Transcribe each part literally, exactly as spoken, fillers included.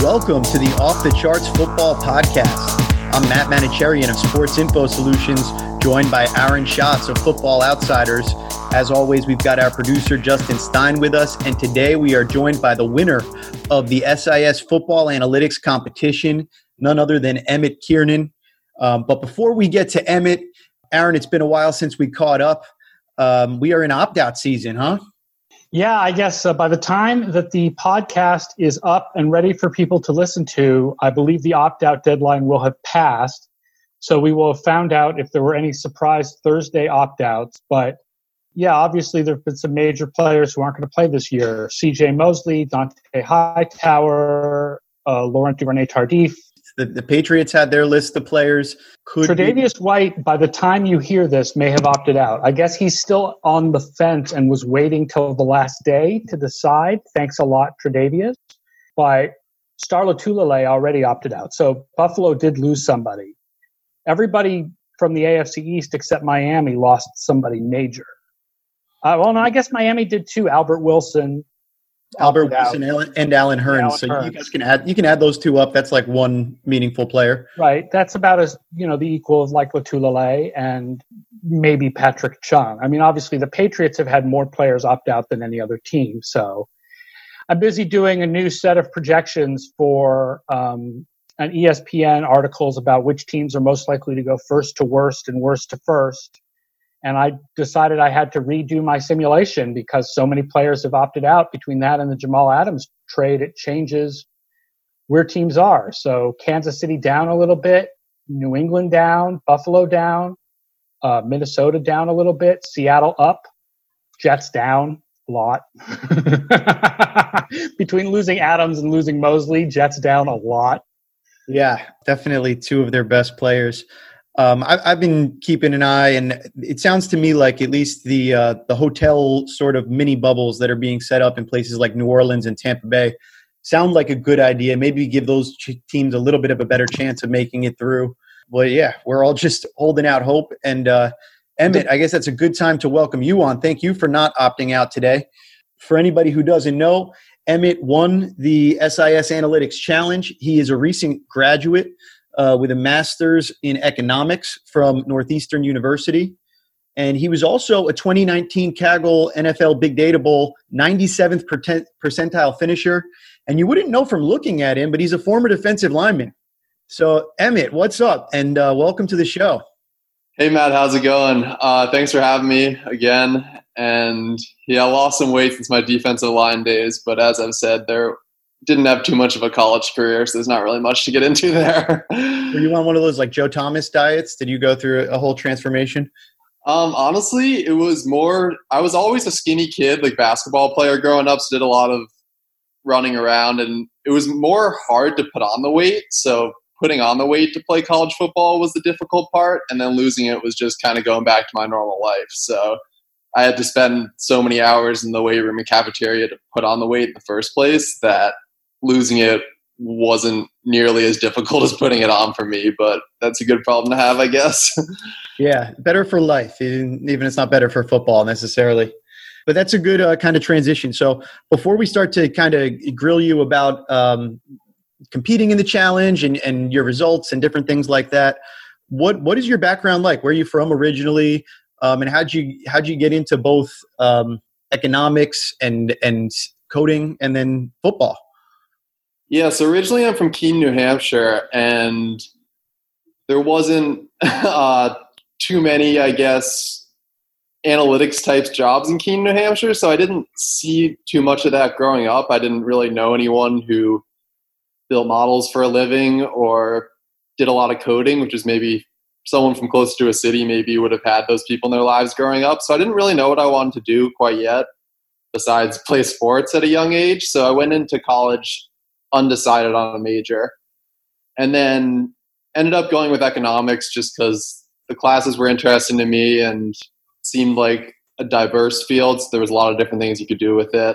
Welcome to the Off the Charts Football Podcast. I'm Matt Manicherian of Sports Info Solutions, joined by Aaron Schatz of Football Outsiders. As always, we've got our producer Justin Stein with us, and today we are joined by the winner of the S I S Football Analytics Competition, none other than Emmett Kiernan. Um, but before we get to Emmett, Aaron, it's been a while since we caught up. Um, we are in opt-out season, huh? Yeah, I guess uh, by the time that the podcast is up and ready for people to listen to, I believe the opt-out deadline will have passed. So we will have found out if there were any surprise Thursday opt-outs. But yeah, obviously there have been some major players who aren't going to play this year. C J Mosley, Dante Hightower, uh, Laurent Duvernay-Tardif. The, the Patriots had their list of players. Could Tre'Davious be- White, by the time you hear this, may have opted out. I guess he's still on the fence and was waiting till the last day to decide. Thanks a lot, Tre'Davious. But Star Lotulelei already opted out. So Buffalo did lose somebody. Everybody from the A F C East except Miami lost somebody major. Uh, well, no, I guess Miami did too. Albert Wilson. Albert Wilson out. and Alan Hearns. Alan so Hearns. you guys can add you can add those two up. That's like one meaningful player. Right. That's about as, you know, the equal of like Lotulelei and maybe Patrick Chung. I mean, obviously the Patriots have had more players opt out than any other team. So I'm busy doing a new set of projections for um, an E S P N articles about which teams are most likely to go first to worst and worst to first. And I decided I had to redo my simulation because so many players have opted out. Between that and the Jamal Adams trade, it changes where teams are. So Kansas City down a little bit, New England down, Buffalo down, uh, Minnesota down a little bit, Seattle up, Jets down a lot. Between losing Adams and losing Mosley, Jets down a lot. Yeah, definitely two of their best players. Um, I, I've been keeping an eye, and it sounds to me like at least the uh, the hotel sort of mini bubbles that are being set up in places like New Orleans and Tampa Bay sound like a good idea. Maybe give those ch- teams a little bit of a better chance of making it through. But yeah, we're all just holding out hope. And uh, Emmett, I guess that's a good time to welcome you on. Thank you for not opting out today. For anybody who doesn't know, Emmett won the S I S Analytics Challenge. He is a recent graduate Uh, with a master's in economics from Northeastern University. And he was also a twenty nineteen Kaggle N F L Big Data Bowl ninety-seventh percentile finisher. And you wouldn't know from looking at him, but he's a former defensive lineman. So, Emmett, what's up? And uh, welcome to the show. Hey, Matt, how's it going? Uh, thanks for having me again. And yeah, I lost some weight since my defensive line days, but as I've said, there didn't have too much of a college career, so there's not really much to get into there. Were you on one of those like Joe Thomas diets? Did you go through a whole transformation? Um, honestly, it was more, I was always a skinny kid, like basketball player growing up, so did a lot of running around, and it was more hard to put on the weight. So putting on the weight to play college football was the difficult part, and then losing it was just kind of going back to my normal life. So I had to spend so many hours in the weight room and cafeteria to put on the weight in the first place that losing it wasn't nearly as difficult as putting it on for me, but that's a good problem to have, I guess. Yeah, better for life, even if it's not better for football necessarily. But that's a good uh, kind of transition. So before we start to kind of grill you about um, competing in the challenge and, and your results and different things like that, what what is your background like? Where are you from originally? Um, and how'd you how'd you get into both um, economics and and coding and then football? Yeah, so originally I'm from Keene, New Hampshire, and there wasn't uh, too many, I guess, analytics types jobs in Keene, New Hampshire, so I didn't see too much of that growing up. I didn't really know anyone who built models for a living or did a lot of coding, which is maybe someone from close to a city maybe would have had those people in their lives growing up. So I didn't really know what I wanted to do quite yet, besides play sports at a young age. So I went into college undecided on a major, and then ended up going with economics just because the classes were interesting to me and seemed like a diverse field. So there was a lot of different things you could do with it.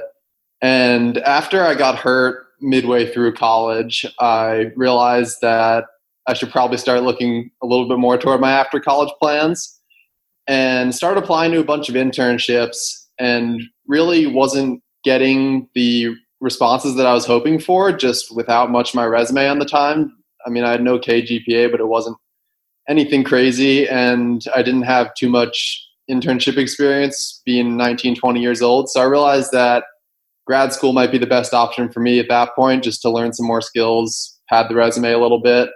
And after I got hurt midway through college, I realized that I should probably start looking a little bit more toward my after college plans, and started applying to a bunch of internships, and really wasn't getting the responses that I was hoping for, just without much of my resume on the time. I mean, I had an okay G P A, but it wasn't anything crazy, and I didn't have too much internship experience being nineteen, twenty years old. So I realized that grad school might be the best option for me at that point, just to learn some more skills, pad the resume a little bit.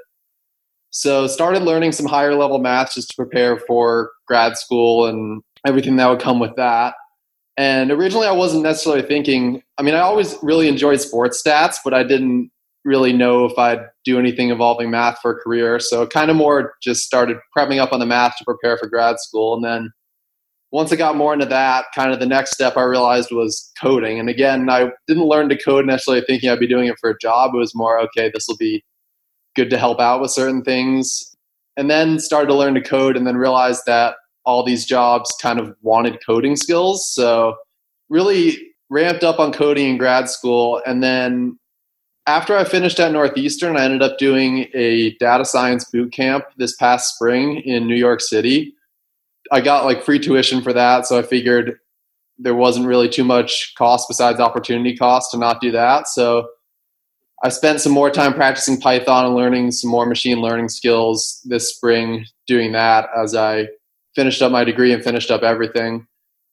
So started learning some higher level math just to prepare for grad school and everything that would come with that. And originally I wasn't necessarily thinking, I mean, I always really enjoyed sports stats, but I didn't really know if I'd do anything involving math for a career. So kind of more just started prepping up on the math to prepare for grad school. And then once I got more into that, kind of the next step I realized was coding. And again, I didn't learn to code necessarily thinking I'd be doing it for a job. It was more, okay, this will be good to help out with certain things. And then started to learn to code and then realized that all these jobs kind of wanted coding skills. So really ramped up on coding in grad school. And then after I finished at Northeastern, I ended up doing a data science boot camp this past spring in New York City. I got like free tuition for that. So I figured there wasn't really too much cost besides opportunity cost to not do that. So I spent some more time practicing Python and learning some more machine learning skills this spring doing that as I finished up my degree and finished up everything.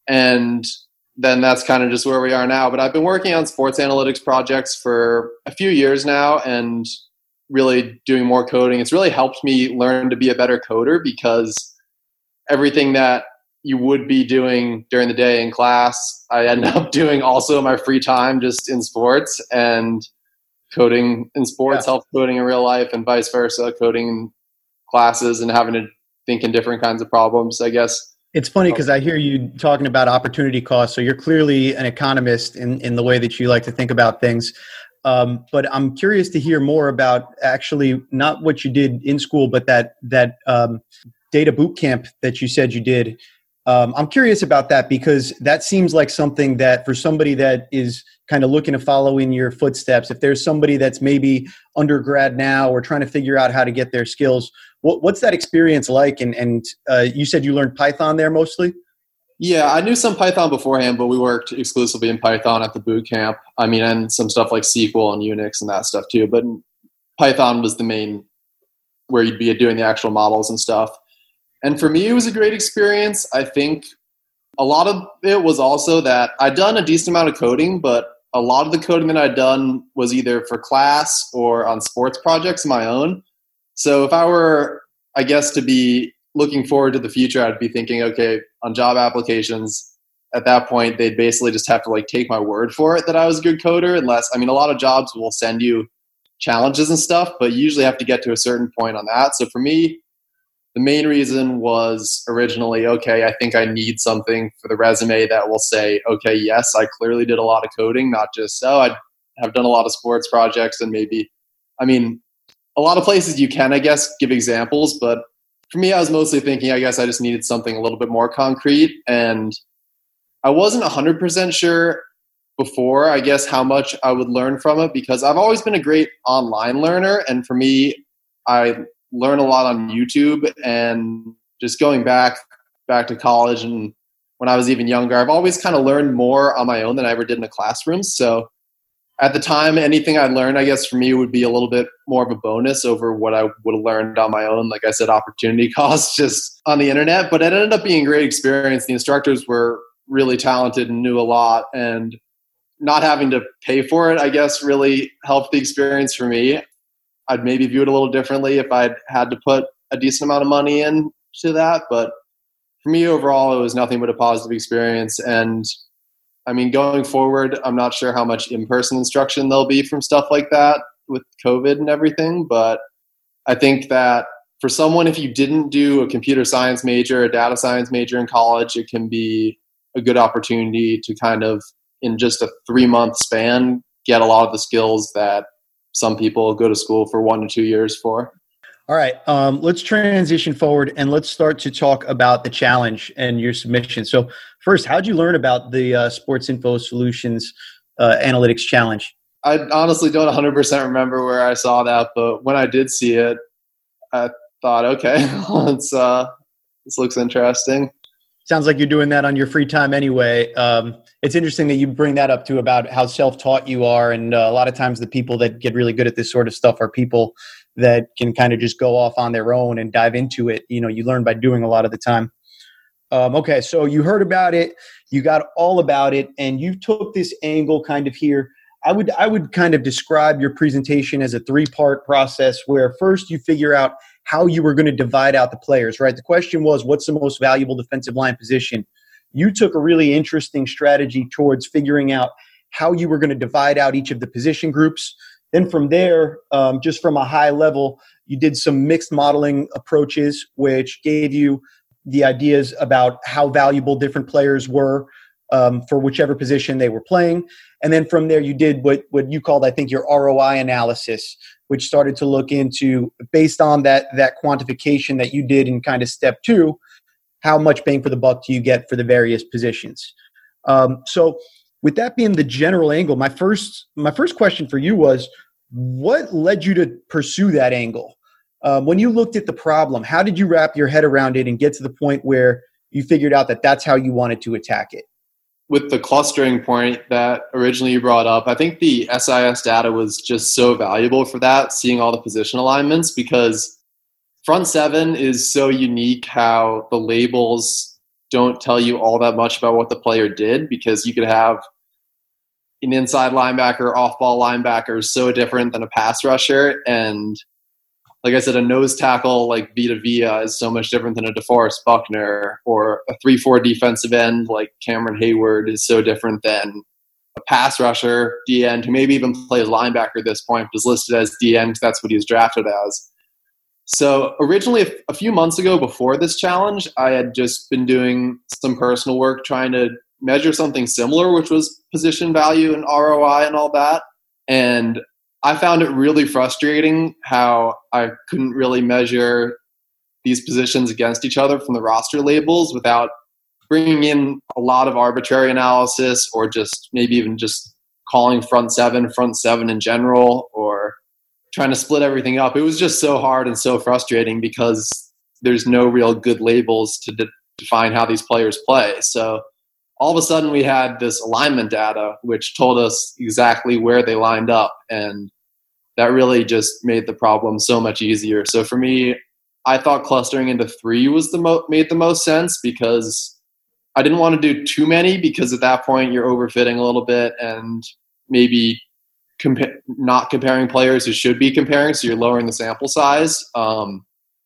And then that's kind of just where we are now. But I've been working on sports analytics projects for a few years now and really doing more coding. It's really helped me learn to be a better coder because everything that you would be doing during the day in class, I end up doing also in my free time just in sports, and coding in sports yeah. helps coding in real life and vice versa, coding in classes and having to think in different kinds of problems, I guess. It's funny because I hear you talking about opportunity cost. So you're clearly an economist in, in the way that you like to think about things. Um, but I'm curious to hear more about actually not what you did in school, but that that um, data boot camp that you said you did. Um, I'm curious about that because that seems like something that for somebody that is kind of looking to follow in your footsteps, if there's somebody that's maybe undergrad now or trying to figure out how to get their skills, what, what's that experience like? And, and uh, you said you learned Python there mostly? Yeah, I knew some Python beforehand, but we worked exclusively in Python at the boot camp. I mean, and some stuff like S Q L and Unix and that stuff too. But Python was the main where you'd be doing the actual models and stuff. And for me, it was a great experience. I think a lot of it was also that I'd done a decent amount of coding, but a lot of the coding that I'd done was either for class or on sports projects of my own. So if I were, I guess, to be looking forward to the future, I'd be thinking, okay, on job applications, at that point, they'd basically just have to like take my word for it that I was a good coder. Unless, I mean, a lot of jobs will send you challenges and stuff, but you usually have to get to a certain point on that. So for me, the main reason was originally, okay, I think I need something for the resume that will say, okay, yes, I clearly did a lot of coding, not just, oh, I have done a lot of sports projects and maybe, I mean, a lot of places you can, I guess, give examples, but for me, I was mostly thinking, I guess I just needed something a little bit more concrete. And I wasn't one hundred percent sure before, I guess, how much I would learn from it because I've always been a great online learner. And for me, I learn a lot on YouTube, and just going back back to college and when I was even younger, I've always kind of learned more on my own than I ever did in a classroom. So at the time, anything I learned, I guess for me would be a little bit more of a bonus over what I would have learned on my own. Like I said, opportunity cost just on the internet, but it ended up being a great experience. The instructors were really talented and knew a lot, and not having to pay for it, I guess, really helped the experience for me. I'd maybe view it a little differently if I'd had to put a decent amount of money into that. But for me, overall, it was nothing but a positive experience. And I mean, going forward, I'm not sure how much in-person instruction there'll be from stuff like that with COVID and everything. But I think that for someone, if you didn't do a computer science major, a data science major in college, it can be a good opportunity to kind of, in just a three-month span, get a lot of the skills that some people go to school for one to two years for. All right, um, let's transition forward and let's start to talk about the challenge and your submission. So first, how'd you learn about the uh, Sports Info Solutions uh, Analytics Challenge? I honestly don't one hundred percent remember where I saw that, but when I did see it, I thought, okay, it's, uh, this looks interesting. sounds like you're doing that on your free time anyway. Um, it's interesting that you bring that up too about how self-taught you are. And uh, a lot of times the people that get really good at this sort of stuff are people that can kind of just go off on their own and dive into it. You know, you learn by doing a lot of the time. Um, okay, so you heard about it, you got all about it, and you took this angle kind of here. I would I would kind of describe your presentation as a three-part process where first you figure out how you were going to divide out the players, right? The question was, what's the most valuable defensive line position? You took a really interesting strategy towards figuring out how you were going to divide out each of the position groups. Then from there, um, just from a high level, you did some mixed modeling approaches, which gave you the ideas about how valuable different players were um, for whichever position they were playing. And then from there, you did what, what you called, I think, your R O I analysis, which started to look into, based on that that quantification that you did in kind of step two, how much bang for the buck do you get for the various positions. Um, so with that being the general angle, my first my first question for you was, what led you to pursue that angle? Um, when you looked at the problem, how did you wrap your head around it and get to the point where you figured out that that's how you wanted to attack it? With the clustering point that originally you brought up, I think the S I S data was just so valuable for that, seeing all the position alignments, because front seven is so unique how the labels don't tell you all that much about what the player did, because you could have an inside linebacker, off-ball linebacker so different than a pass rusher. And like I said, a nose tackle like Vita Vea is so much different than a DeForest Buckner, or a three four defensive end like Cameron Hayward is so different than a pass rusher, D end, who maybe even plays linebacker at this point, but is listed as D end because that's what he was drafted as. So originally, a few months ago before this challenge, I had just been doing some personal work trying to measure something similar, which was position value and R O I and all that. And I found it really frustrating how I couldn't really measure these positions against each other from the roster labels without bringing in a lot of arbitrary analysis, or just maybe even just calling front seven, front seven in general, or trying to split everything up. It was just so hard and so frustrating because there's no real good labels to de- define how these players play. So all of a sudden we had this alignment data, which told us exactly where they lined up. And that really just made the problem so much easier. So for me, I thought clustering into three was the mo- made the most sense, because I didn't want to do too many, because at that point you're overfitting a little bit and maybe compa- not comparing players who should be comparing. So you're lowering the sample size. Um,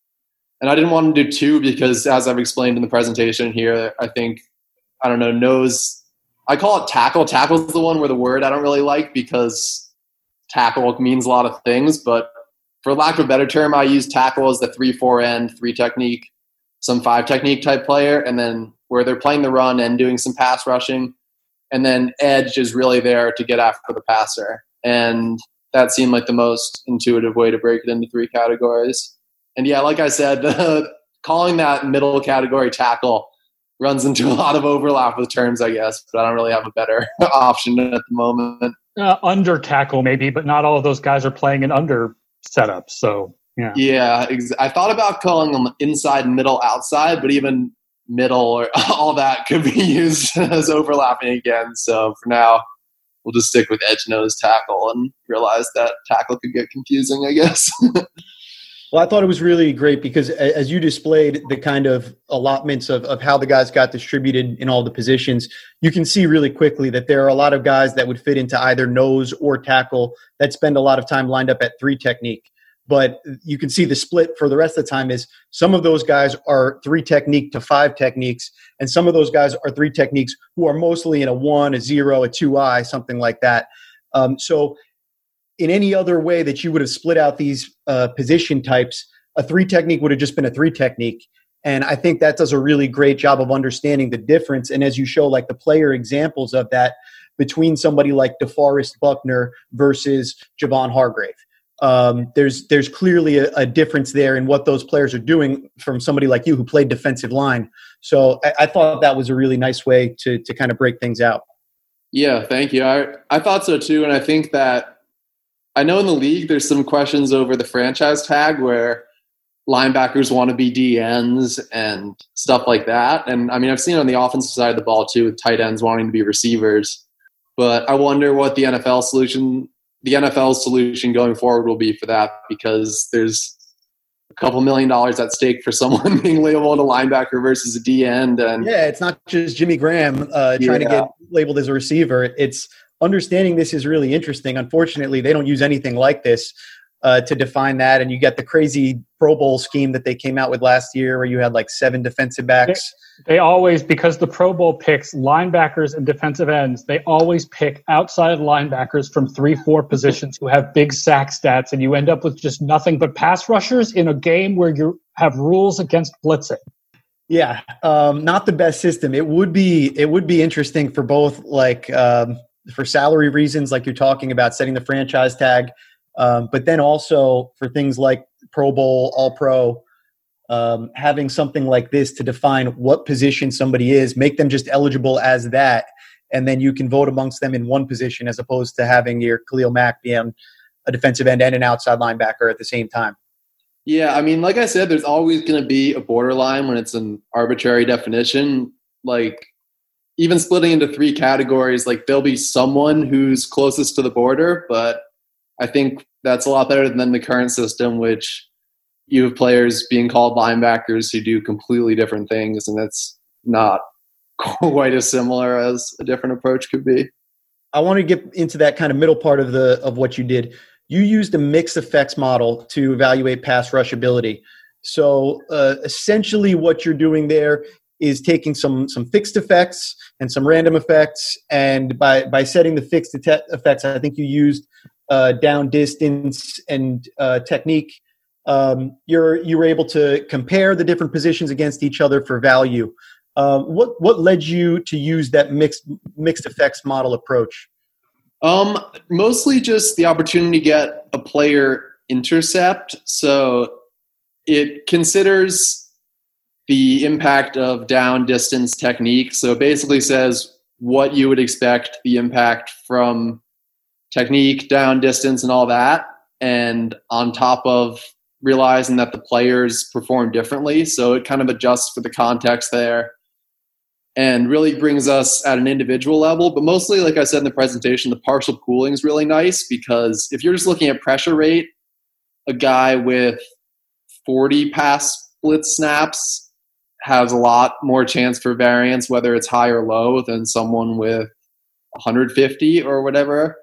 and I didn't want to do two because, as I've explained in the presentation here, I think, I don't know, nose, I call it tackle. Tackle is the one where the word I don't really like, because tackle means a lot of things. But for lack of a better term, I use tackle as the three four end, three technique, some five technique type player. And then where they're playing the run and doing some pass rushing. And then edge is really there to get after the passer. And that seemed like the most intuitive way to break it into three categories. And yeah, like I said, the, calling that middle category tackle runs into a lot of overlap with terms, I guess, but I don't really have a better option at the moment. Uh, under tackle maybe, but not all of those guys are playing an under setup. So yeah, yeah. Ex- I thought about calling them inside, middle, outside, but even middle or all that could be used as overlapping again. So for now, we'll just stick with edge, nose, tackle, and realize that tackle could get confusing, I guess. Well, I thought it was really great because as you displayed the kind of allotments of, of how the guys got distributed in all the positions, you can see really quickly that there are a lot of guys that would fit into either nose or tackle that spend a lot of time lined up at three technique. But you can see the split for the rest of the time is some of those guys are three technique to five techniques, and some of those guys are three techniques who are mostly in a one, a zero, a two I, something like that. Um, so in any other way that you would have split out these uh, position types, a three technique would have just been a three technique. And I think that does a really great job of understanding the difference. And as you show, like the player examples of that between somebody like DeForest Buckner versus Javon Hargrave. Um, there's there's clearly a, a difference there in what those players are doing from somebody like you who played defensive line. So I, I thought that was a really nice way to to kind of break things out. Yeah, thank you. I, I thought so too. And I think that I know in the league there's some questions over the franchise tag where linebackers want to be D Ns and stuff like that. And I mean, I've seen it on the offensive side of the ball too, with tight ends wanting to be receivers. But I wonder what the N F L solution, the N F L solution going forward will be for that, because there's a couple million dollars at stake for someone being labeled a linebacker versus a D end. And yeah, it's not just Jimmy Graham uh, trying yeah. to get labeled as a receiver. It's understanding this is really interesting. Unfortunately, they don't use anything like this uh, to define that. And you get the crazy Pro Bowl scheme that they came out with last year where you had like seven defensive backs. They, they always, because the Pro Bowl picks linebackers and defensive ends, they always pick outside linebackers from three, four positions who have big sack stats, and you end up with just nothing but pass rushers in a game where you have rules against blitzing. Yeah, um, not the best system. It would be it would be interesting for both, like um, for salary reasons, like you're talking about, setting the franchise tag, um, but then also for things like Pro Bowl, All Pro, um, having something like this to define what position somebody is, make them just eligible as that, and then you can vote amongst them in one position as opposed to having your Khalil Mack being a defensive end and an outside linebacker at the same time. Yeah, I mean, like I said, there's always going to be a borderline when it's an arbitrary definition. Like, even splitting into three categories, like there'll be someone who's closest to the border, but I think that's a lot better than the current system, which you have players being called linebackers who do completely different things, and that's not quite as similar as a different approach could be. I want to get into that kind of middle part of the of what you did. You used a mixed effects model to evaluate pass rush ability. So uh, essentially what you're doing there is taking some some fixed effects and some random effects, and by, by setting the fixed effects, I think you used uh, down distance and uh, technique. Um, you're you were able to compare the different positions against each other for value. Uh, what what led you to use that mixed mixed effects model approach? Um, mostly just the opportunity to get a player intercept. So it considers the impact of down distance technique. So it basically says what you would expect the impact from technique, down distance, and all that. And on top of realizing that the players perform differently. So it kind of adjusts for the context there and really brings us at an individual level. But mostly, like I said in the presentation, the partial pooling is really nice, because if you're just looking at pressure rate, a guy with forty pass blitz snaps has a lot more chance for variance, whether it's high or low, than someone with one hundred fifty or whatever.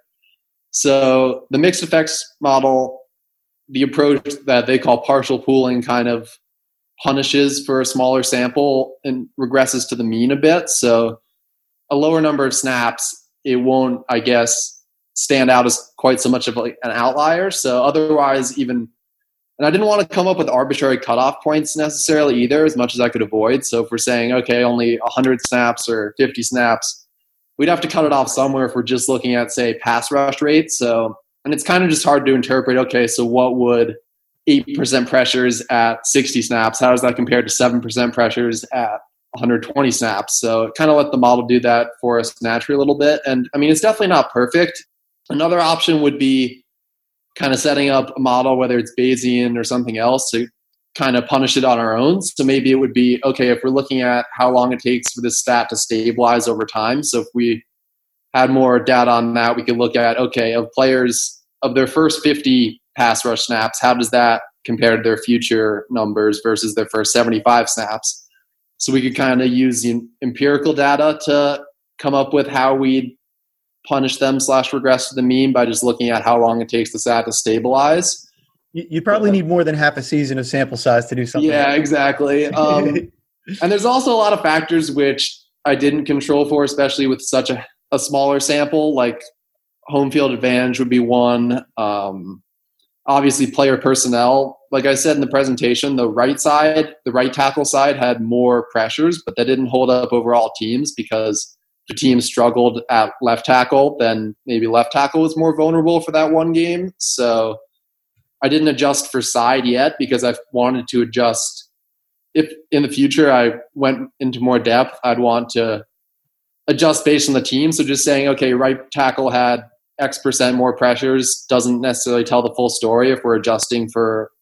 So the mixed effects model, the approach that they call partial pooling, kind of punishes for a smaller sample and regresses to the mean a bit. So a lower number of snaps, it won't, I guess, stand out as quite so much of like an outlier. So otherwise, even, and I didn't want to come up with arbitrary cutoff points necessarily either, as much as I could avoid. So if we're saying, okay, only one hundred snaps or fifty snaps, we'd have to cut it off somewhere if we're just looking at, say, pass rush rates. So, and it's kind of just hard to interpret, okay, so what would eight percent pressures at sixty snaps, how does that compare to seven percent pressures at one hundred twenty snaps? So it kind of let the model do that for us naturally a little bit. And I mean, it's definitely not perfect. Another option would be kind of setting up a model, whether it's Bayesian or something else, to kind of punish it on our own. So maybe it would be, okay, if we're looking at how long it takes for this stat to stabilize over time. So if we had more data on that, we could look at, okay, of players of their first fifty pass rush snaps, how does that compare to their future numbers versus their first seventy-five snaps? So we could kind of use the empirical data to come up with how we'd punish them slash regress to the mean by just looking at how long it takes the stat to stabilize. You probably need more than half a season of sample size to do something. Yeah, exactly. Um, and there's also a lot of factors which I didn't control for, especially with such a, a smaller sample, like home field advantage would be one. Um, obviously, player personnel. Like I said in the presentation, the right side, the right tackle side had more pressures, but that didn't hold up overall teams, because the team struggled at left tackle, then maybe left tackle was more vulnerable for that one game. So I didn't adjust for side yet, because I wanted to adjust. If in the future I went into more depth, I'd want to adjust based on the team. So just saying, okay, right tackle had X percent more pressures doesn't necessarily tell the full story if we're adjusting for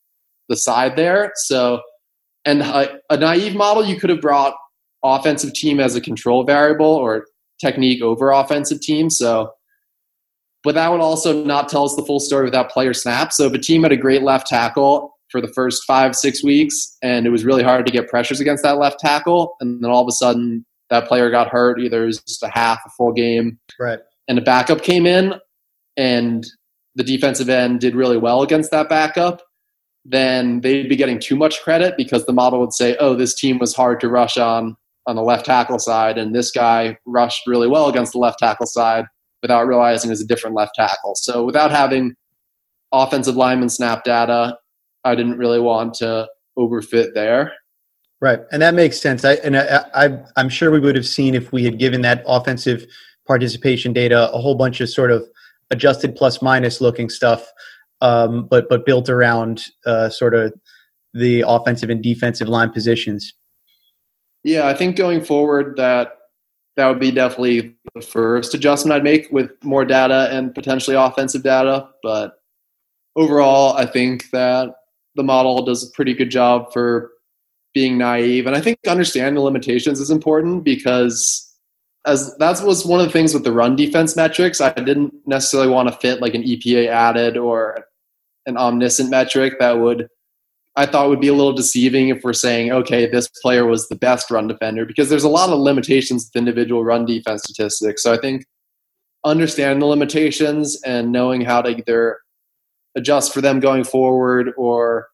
the side there. So, and a, a naive model, you could have brought offensive team as a control variable or technique over offensive team. So, but that would also not tell us the full story without player snaps. So if a team had a great left tackle for the first five, six weeks, and it was really hard to get pressures against that left tackle, and then all of a sudden that player got hurt, either it was just a half, a full game, right, and a backup came in, and the defensive end did really well against that backup, then they'd be getting too much credit because the model would say, oh, this team was hard to rush on on the left tackle side, and this guy rushed really well against the left tackle side without realizing it was a different left tackle. So without having offensive lineman snap data, I didn't really want to overfit there. Right, and that makes sense. I and I, I, I'm sure we would have seen if we had given that offensive participation data a whole bunch of sort of adjusted plus minus looking stuff, um, but but built around uh, sort of the offensive and defensive line positions. Yeah, I think going forward that that would be definitely the first adjustment I'd make with more data and potentially offensive data. But overall, I think that the model does a pretty good job for being naive. And I think understanding the limitations is important because as that was one of the things with the run defense metrics, I didn't necessarily want to fit like an E P A added or an omniscient metric that would, I thought would be a little deceiving if we're saying, okay, this player was the best run defender, because there's a lot of limitations with individual run defense statistics. So I think understanding the limitations and knowing how to either adjust for them going forward or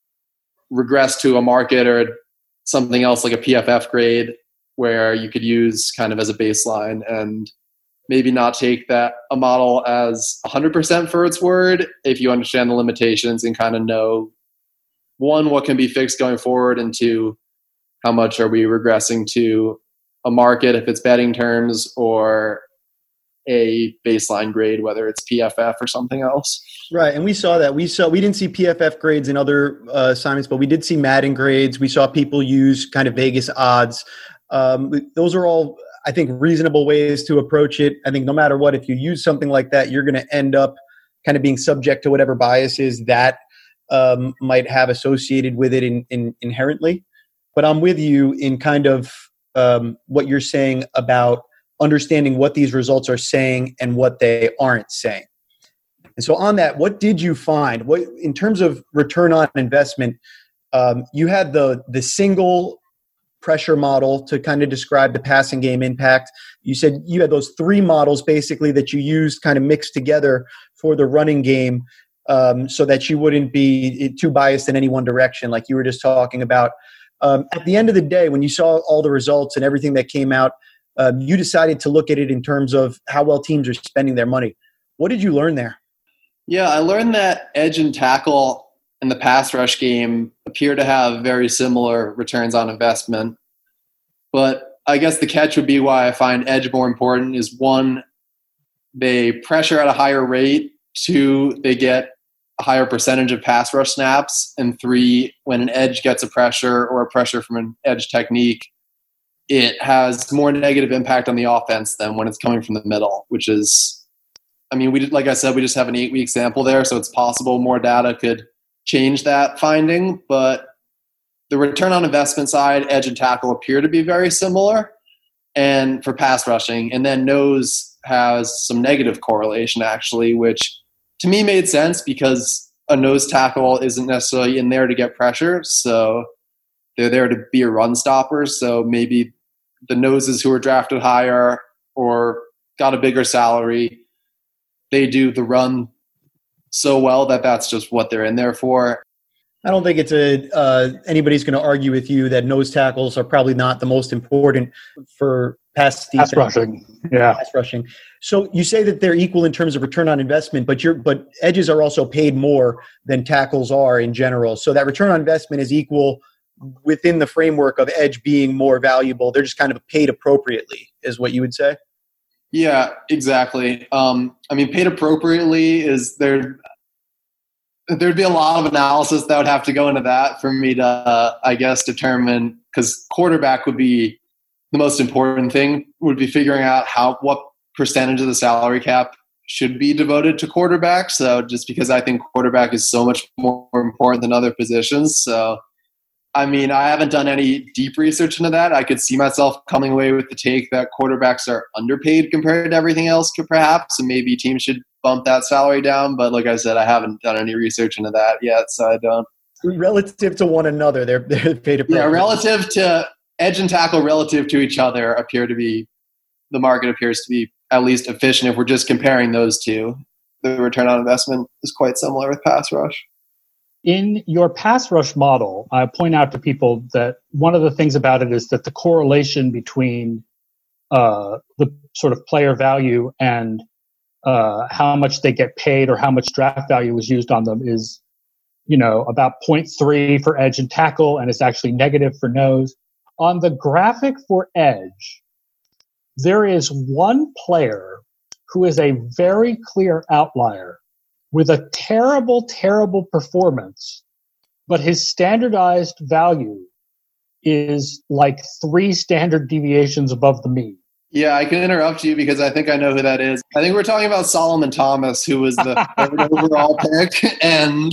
regress to a market or something else like a P F F grade where you could use kind of as a baseline and maybe not take that a model as one hundred percent for its word if you understand the limitations and kind of know, one, what can be fixed going forward, and two, how much are we regressing to a market if it's betting terms or a baseline grade, whether it's P F F or something else. Right, and we saw that. We saw we didn't see P F F grades in other uh, assignments, but we did see Madden grades. We saw people use kind of Vegas odds. Um, those are all, I think, reasonable ways to approach it. I think no matter what, if you use something like that, you're going to end up kind of being subject to whatever biases that um, might have associated with it in, in, inherently. But I'm with you in kind of um, what you're saying about understanding what these results are saying and what they aren't saying. And so on that, what did you find? What in terms of return on investment, um, you had the the single pressure model to kind of describe the passing game impact. You said you had those three models basically that you used kind of mixed together for the running game um, so that you wouldn't be too biased in any one direction like you were just talking about. Um, at the end of the day, when you saw all the results and everything that came out, um, you decided to look at it in terms of how well teams are spending their money. What did you learn there? Yeah, I learned that edge and tackle in the pass rush game appear to have very similar returns on investment. But I guess the catch would be why I find edge more important is, one, they pressure at a higher rate, two, they get a higher percentage of pass rush snaps, and three, when an edge gets a pressure or a pressure from an edge technique, it has more negative impact on the offense than when it's coming from the middle, which is, I mean, we did, like I said, we just have an eight-week sample there, so it's possible more data could change that finding. But the return on investment side, edge and tackle appear to be very similar, and for pass rushing. And then nose has some negative correlation, actually, which to me made sense because a nose tackle isn't necessarily in there to get pressure, so they're there to be a run stopper. So maybe the noses who are drafted higher or got a bigger salary, they do the run so well that that's just what they're in there for. I don't think it's a uh, anybody's going to argue with you that nose tackles are probably not the most important for pass defense. Pass rushing, yeah. Pass rushing. So you say that they're equal in terms of return on investment, but you're but edges are also paid more than tackles are in general. So that return on investment is equal within the framework of edge being more valuable. They're just kind of paid appropriately, is what you would say? Yeah, exactly. Um, I mean, paid appropriately is there. There'd be a lot of analysis that would have to go into that for me to, uh, I guess, determine, because quarterback would be the most important thing, would be figuring out how what percentage of the salary cap should be devoted to quarterback. So just because I think quarterback is so much more important than other positions. So, I mean, I haven't done any deep research into that. I could see myself coming away with the take that quarterbacks are underpaid compared to everything else, perhaps, and maybe teams should bump that salary down. But like I said, I haven't done any research into that yet, so I don't. Relative to one another, they're, they're paid appropriately. Yeah, relative to edge and tackle relative to each other appear to be, the market appears to be at least efficient if we're just comparing those two. The return on investment is quite similar with pass rush. In your pass rush model, I point out to people that one of the things about it is that the correlation between uh, the sort of player value and uh, how much they get paid or how much draft value is used on them is, you know, about zero point three for edge and tackle, and it's actually negative for nose. On the graphic for edge, there is one player who is a very clear outlier with a terrible, terrible performance, but his standardized value is like three standard deviations above the mean. Yeah, I can interrupt you because I think I know who that is. I think we're talking about Solomon Thomas, who was the third overall pick and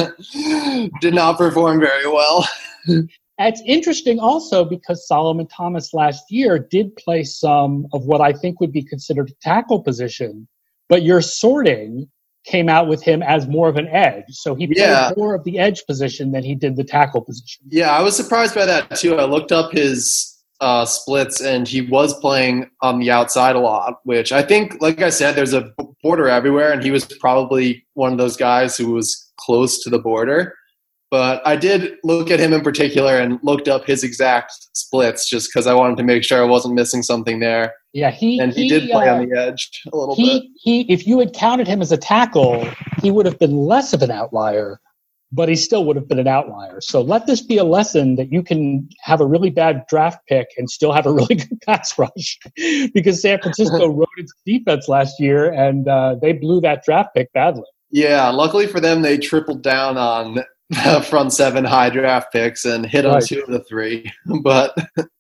did not perform very well. It's interesting also because Solomon Thomas last year did play some of what I think would be considered a tackle position, but your sorting came out with him as more of an edge. So he played yeah. more of the edge position than he did the tackle position. Yeah, I was surprised by that too. I looked up his uh, splits and he was playing on the outside a lot, which I think, like I said, there's a border everywhere, and he was probably one of those guys who was close to the border. But I did look at him in particular and looked up his exact splits just because I wanted to make sure I wasn't missing something there. Yeah, he and he, he did play uh, on the edge a little he, bit. He, if you had counted him as a tackle, he would have been less of an outlier, but he still would have been an outlier. So let this be a lesson that you can have a really bad draft pick and still have a really good pass rush, because San Francisco rode its defense last year and uh, they blew that draft pick badly. Yeah, luckily for them, they tripled down on front seven high draft picks and hit on right. two of the three, but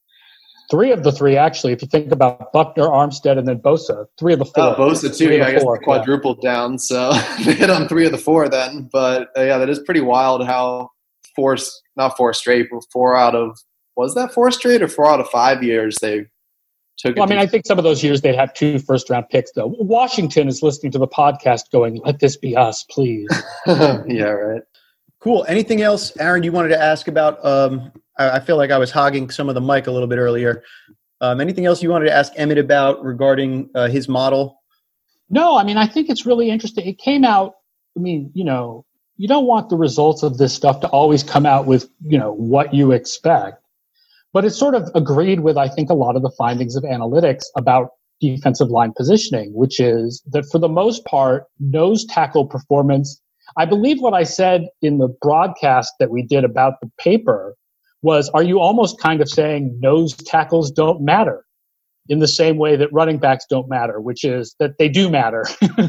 three of the three actually. If you think about Buckner, Armstead, and then Bosa, three of the four. Oh, Bosa too. Yeah, I guess four, they quadrupled yeah. down, so they hit on three of the four then. But uh, yeah, that is pretty wild. How four, not four straight, but four out of was that four straight or four out of five years they took. Well, I mean, I think some of those years they'd have two first round picks though. Washington is listening to the podcast, going, "Let this be us, please." Yeah, right. Cool. Anything else, Aaron, you wanted to ask about? Um, I, I feel like I was hogging some of the mic a little bit earlier. Um, anything else you wanted to ask Emmett about regarding uh, his model? No, I mean, I think it's really interesting. It came out, I mean, you know, you don't want the results of this stuff to always come out with, you know, what you expect. But it sort of agreed with, I think, a lot of the findings of analytics about defensive line positioning, which is that for the most part, nose tackle performance, I believe what I said in the broadcast that we did about the paper was, are you almost kind of saying nose tackles don't matter in the same way that running backs don't matter, which is that they do matter,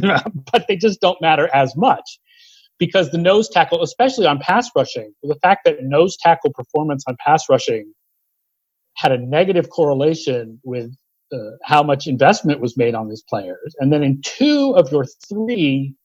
but they just don't matter as much because the nose tackle, especially on pass rushing, the fact that nose tackle performance on pass rushing had a negative correlation with uh, how much investment was made on these players. And then in two of your three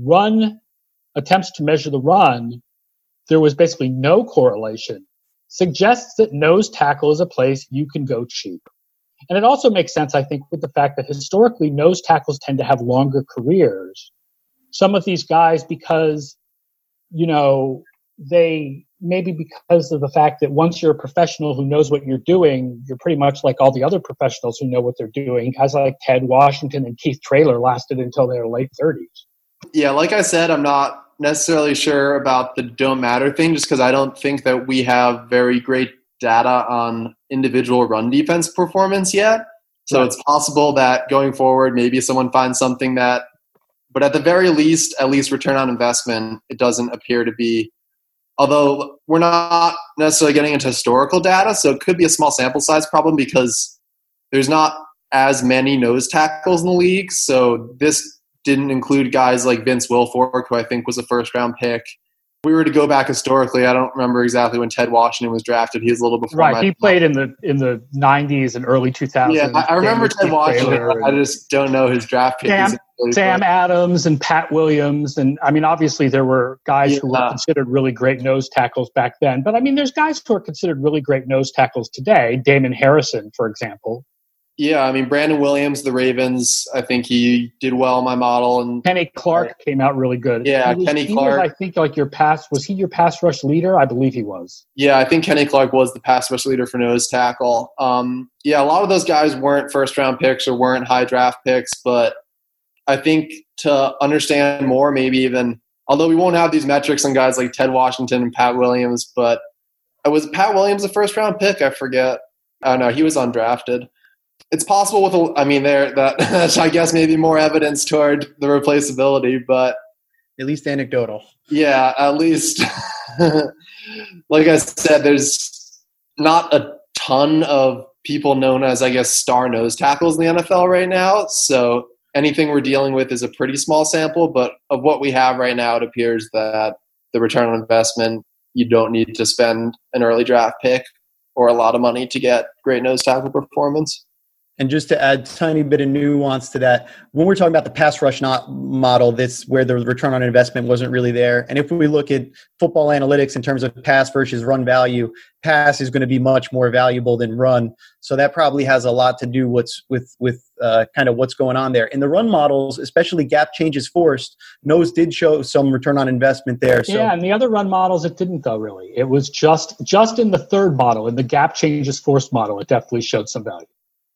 run attempts to measure the run, there was basically no correlation, suggests that nose tackle is a place you can go cheap. And it also makes sense, I think, with the fact that historically nose tackles tend to have longer careers. Some of these guys, because, you know, they maybe because of the fact that once you're a professional who knows what you're doing, you're pretty much like all the other professionals who know what they're doing. Guys like Ted Washington and Keith Traylor lasted until their late thirties. Yeah, like I said, I'm not necessarily sure about the don't matter thing just because I don't think that we have very great data on individual run defense performance yet. So it's possible that going forward, maybe someone finds something that, but at the very least, at least return on investment, it doesn't appear to be, although we're not necessarily getting into historical data, so it could be a small sample size problem because there's not as many nose tackles in the league. So this didn't include guys like Vince Wilfork, who I think was a first round pick, we were to go back historically, I don't remember exactly when Ted Washington was drafted. He was a little before. Right, my he played in the in the nineties and early two thousands. Yeah, I, I remember Ted Washington. I just don't know his draft pick. Sam, Sam Adams and Pat Williams, and I mean, obviously there were guys yeah. who were considered really great nose tackles back then. But I mean, there's guys who are considered really great nose tackles today. Damon Harrison, for example. Yeah, I mean, Brandon Williams, the Ravens, I think he did well in my model. And Kenny Clark right. came out really good. Yeah, was, Kenny Clark. Was, I think like your pass, was he your pass rush leader? I believe he was. Yeah, I think Kenny Clark was the pass rush leader for nose tackle. Um, yeah, a lot of those guys weren't first round picks or weren't high draft picks, but I think to understand more, maybe even, although we won't have these metrics on guys like Ted Washington and Pat Williams, but was Pat Williams a first round pick? I forget. I don't know. He was undrafted. It's possible with, a, I mean, there that I guess maybe more evidence toward the replaceability, but at least anecdotal. Yeah, at least, like I said, there's not a ton of people known as, I guess, star nose tackles in the N F L right now. So anything we're dealing with is a pretty small sample, but of what we have right now, it appears that the return on investment, you don't need to spend an early draft pick or a lot of money to get great nose tackle performance. And just to add a tiny bit of nuance to that, when we're talking about the pass rush not model, that's where the return on investment wasn't really there. And if we look at football analytics in terms of pass versus run value, pass is going to be much more valuable than run. So that probably has a lot to do what's with with uh, kind of what's going on there. In the run models, especially gap changes forced, nose did show some return on investment there. So. Yeah, and the other run models, it didn't though, really. It was just just in the third model, in the gap changes forced model, it definitely showed some value.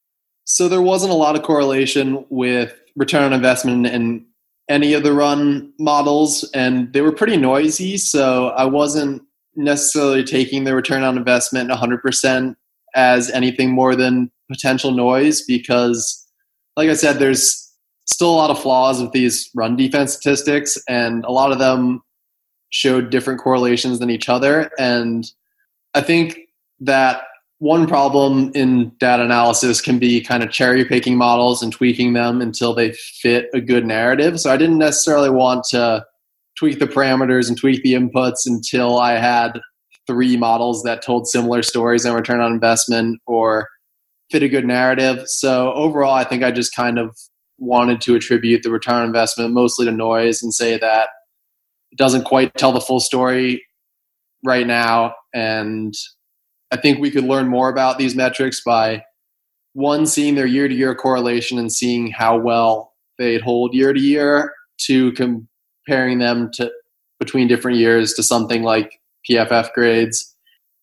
So there wasn't a lot of correlation with return on investment in any of the run models, and they were pretty noisy, so I wasn't necessarily taking the return on investment one hundred percent as anything more than potential noise because, like I said, there's still a lot of flaws with these run defense statistics, and a lot of them showed different correlations than each other, and I think that one problem in data analysis can be kind of cherry picking models and tweaking them until they fit a good narrative. So I didn't necessarily want to tweak the parameters and tweak the inputs until I had three models that told similar stories on return on investment or fit a good narrative. So overall, I think I just kind of wanted to attribute the return on investment mostly to noise and say that it doesn't quite tell the full story right now. And I think we could learn more about these metrics by, one, seeing their year-to-year correlation and seeing how well they'd hold year-to-year, two, comparing them to between different years to something like P F F grades,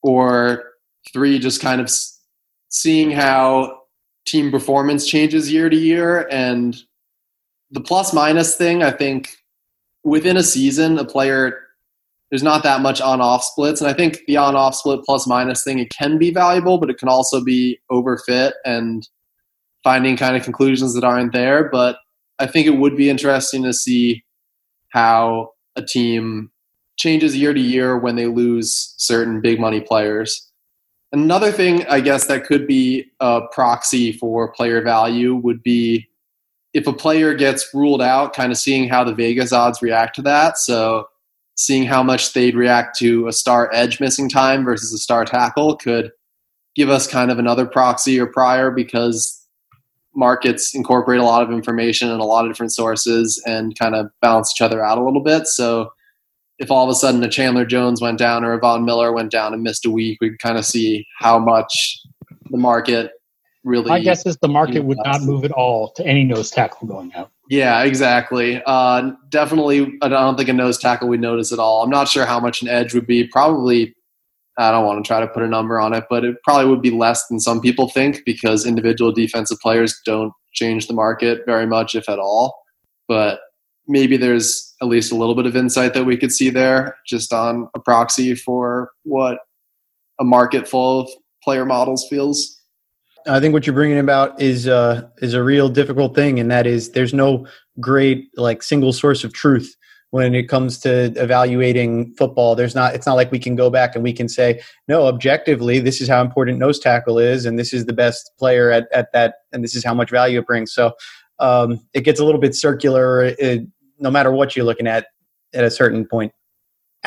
or three, just kind of seeing how team performance changes year-to-year. And the plus-minus thing, I think within a season, a player – there's not that much on-off splits. And I think the on-off split plus-minus thing, it can be valuable, but it can also be overfit and finding kind of conclusions that aren't there. But I think it would be interesting to see how a team changes year to year when they lose certain big money players. Another thing, I guess, that could be a proxy for player value would be if a player gets ruled out, kind of seeing how the Vegas odds react to that. So seeing how much they'd react to a star edge missing time versus a star tackle could give us kind of another proxy or prior because markets incorporate a lot of information and a lot of different sources and kind of balance each other out a little bit. So if all of a sudden a Chandler Jones went down or a Von Miller went down and missed a week, we could kind of see how much the market really... My guess is the market would not move at all to any nose tackle going out. Yeah, exactly. Uh, definitely, I don't think a nose tackle we'd notice at all. I'm not sure how much an edge would be. Probably, I don't want to try to put a number on it, but it probably would be less than some people think because individual defensive players don't change the market very much, if at all. But maybe there's at least a little bit of insight that we could see there just on a proxy for what a market full of player models feels. I think what you're bringing about is uh, is a real difficult thing, and that is there's no great like single source of truth when it comes to evaluating football. There's not. It's not like we can go back and we can say, no, objectively, this is how important nose tackle is, and this is the best player at, at that, and this is how much value it brings. So um, it gets a little bit circular, it, no matter what you're looking at at a certain point.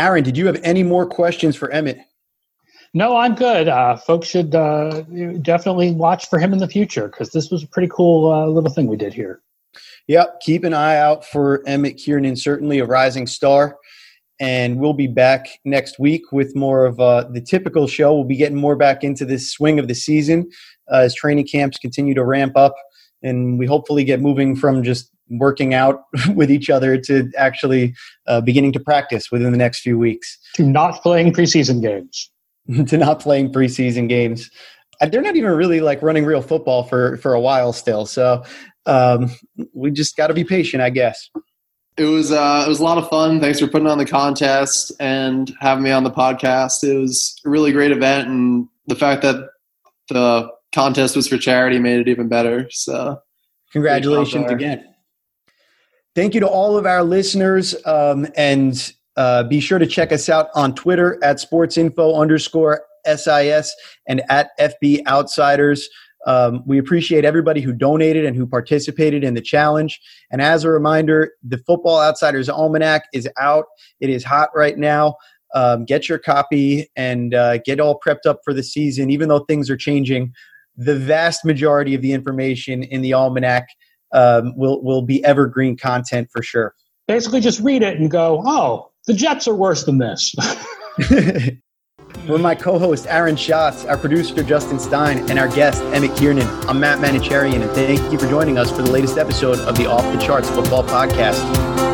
Aaron, did you have any more questions for Emmett? No, I'm good. Uh, folks should uh, definitely watch for him in the future because this was a pretty cool uh, little thing we did here. Yep. Keep an eye out for Emmett Kiernan, certainly a rising star. And we'll be back next week with more of uh, the typical show. We'll be getting more back into this swing of the season uh, as training camps continue to ramp up. And we hopefully get moving from just working out with each other to actually uh, beginning to practice within the next few weeks. To not playing preseason games. to not playing preseason games. They're not even really like running real football for, for a while still. So um, we just got to be patient, I guess. It was uh, it was a lot of fun. Thanks for putting on the contest and having me on the podcast. It was a really great event, and the fact that the contest was for charity made it even better. So congratulations again. Thank you to all of our listeners, um, and Uh, be sure to check us out on Twitter at sportsinfo underscore SIS and at F B Outsiders. Um, we appreciate everybody who donated and who participated in the challenge. And as a reminder, the Football Outsiders Almanac is out. It is hot right now. Um, get your copy and uh, get all prepped up for the season. Even though things are changing, the vast majority of the information in the Almanac um, will, will be evergreen content for sure. Basically just read it and go, oh, the Jets are worse than this. With my co-host, Aaron Schatz, our producer, Justin Stein, and our guest, Emmett Kiernan, I'm Matt Manicherian, and thank you for joining us for the latest episode of the Off the Charts Football Podcast.